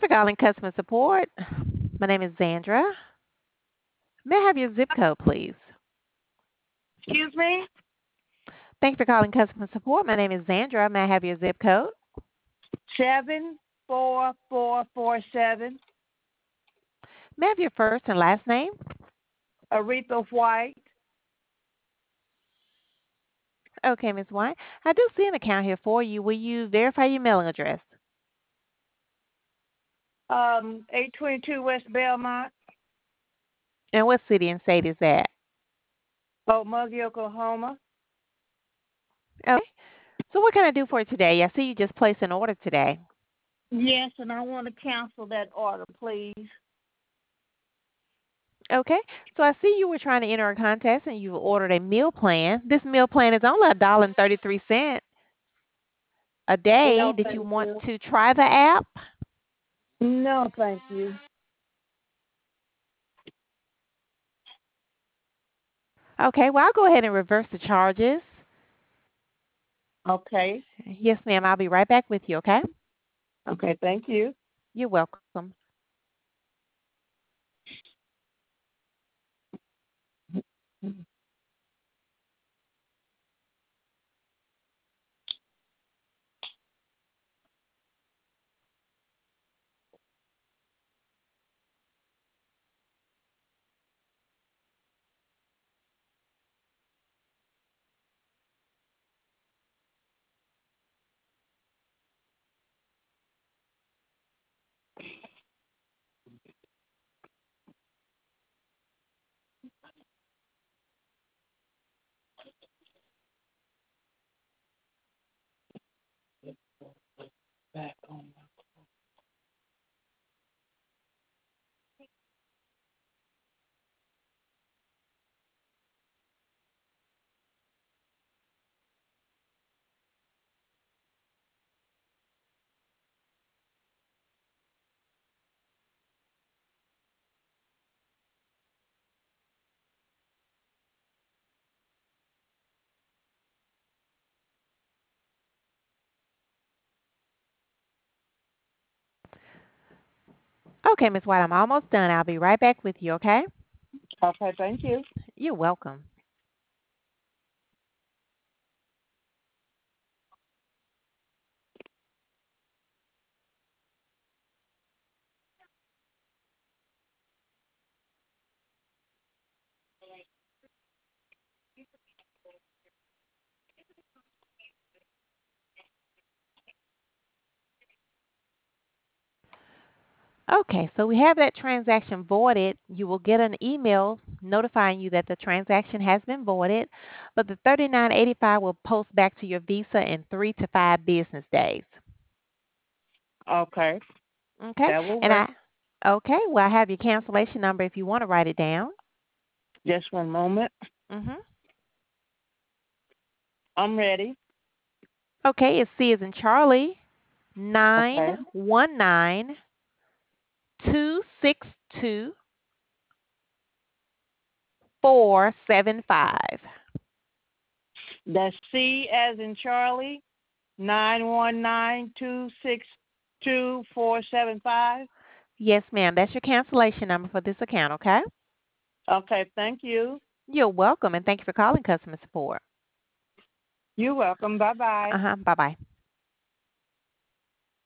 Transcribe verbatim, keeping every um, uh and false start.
for calling customer support. My name is Zandra. May I have your zip code, please? Excuse me? Thank you for calling customer support. My name is Zandra. May I have your zip code? Seven four four four seven. May I have your first and last name? Aretha White. Okay, Miss White. I do see an account here for you. Will you verify your mailing address? Um, eight twenty two West Belmont. And what city and state is that? Oh, Muggy, Oklahoma. Okay. So what can I do for you today? I see you just placed an order today. Yes, and I want to cancel that order, please. Okay. So I see you were trying to enter a contest and you ordered a meal plan. This meal plan is only a dollar and thirty three cent a day. No, Did you thank want you. to try the app? No, thank you. Okay, well I'll go ahead and reverse the charges. Okay. Yes, ma'am. I'll be right back with you, okay? Okay, thank you. You're welcome. Back on. Okay, Miss White, I'm almost done. I'll be right back with you, okay? Okay, thank you. You're welcome. Okay, so we have that transaction voided. You will get an email notifying you that the transaction has been voided, but the thirty-nine eighty-five will post back to your Visa in three to five business days. Okay, Okay, that will and work. I okay, well I have your cancellation number if you want to write it down. Just one moment. Mhm. I'm ready. Okay, it's C as in Charlie Okay. nine one nine two six two four seven five. That's C as in Charlie, nine one nine two six two four seven five. Yes, ma'am. That's your cancellation number for this account, okay? Okay, thank you. You're welcome, and thank you for calling customer support. You're welcome. Bye bye. Uh-huh. Bye-bye.